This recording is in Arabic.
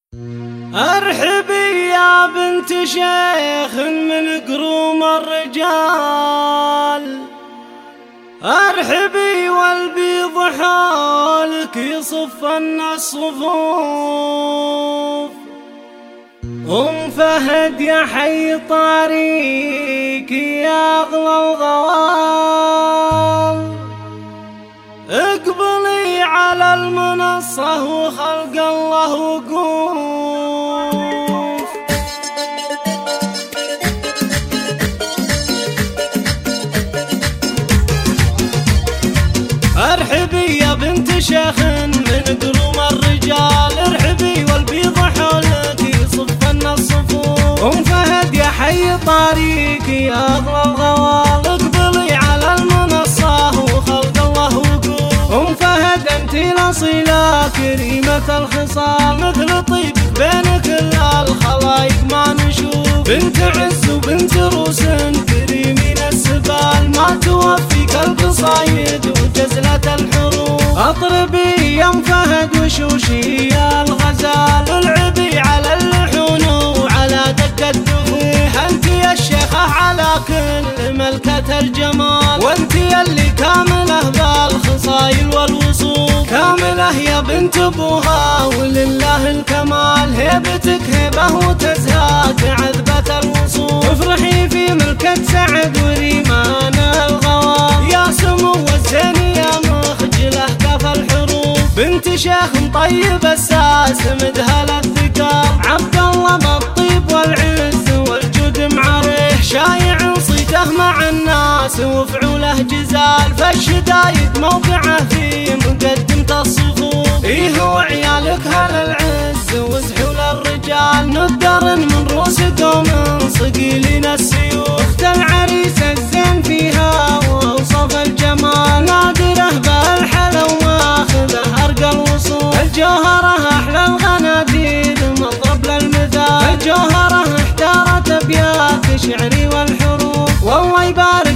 ارحبي يا بنت شيخ من قروم الرجال، ارحبي والبيض حالك يصفن الصفوف. فهد يا حي طريق يا اغلى الغوال، اقبلي على المنصة وخلق الله وقوف. ارحبي يا بنت شيخ من قروم الرجال، ارحبي والبيض حولك يصفن الصفوف. فهد يا حي طريق يا اغلى الغوال، اقبلي على المنصة وخلق الله وقوف. فهد انت الاصيلة كريمة الخصال، مثل طيبك بين كل الخلايق ما نشوف. بنت عز وبنت روس كريمين السبال، ما توفيك القصايد وجزلة الحروف. اطربي يا فهد وشوشي يا الغزال، العبي على اللحون وعلى دق الدفوف. انت يا الشيخة على كل ملكة الجمال، وانت اللي كامله بالخصايل والوصوف. كامله يا بنت ابوها ولله الكمال، هيبتك هيبه وتزهاك عذبة الوصوف. افرحي في ملكة سعد وريمان الغوال، يا سمو الزين يا مخجله كف الحروف. بنت شيخ طيب الساس مذهل الثقال، عبد الله بالطيب والعز والجود معريه. شايع صيته مع الناس وفعوله جزال، فالشدايد موقعه في مقدمة الصفوف. وعيالك هل العز وزحول الرجال، ندر من رؤوس قوم صقيلين السيوف. اخت العريس الزين فيها ووصف الجمال، نادره بالحلا وماخذه ارقى الوصول. الجوهره احلى الغنادير مضرب للمثال، الجوهره احتارت ابيات شعري والحروف. والله يبارك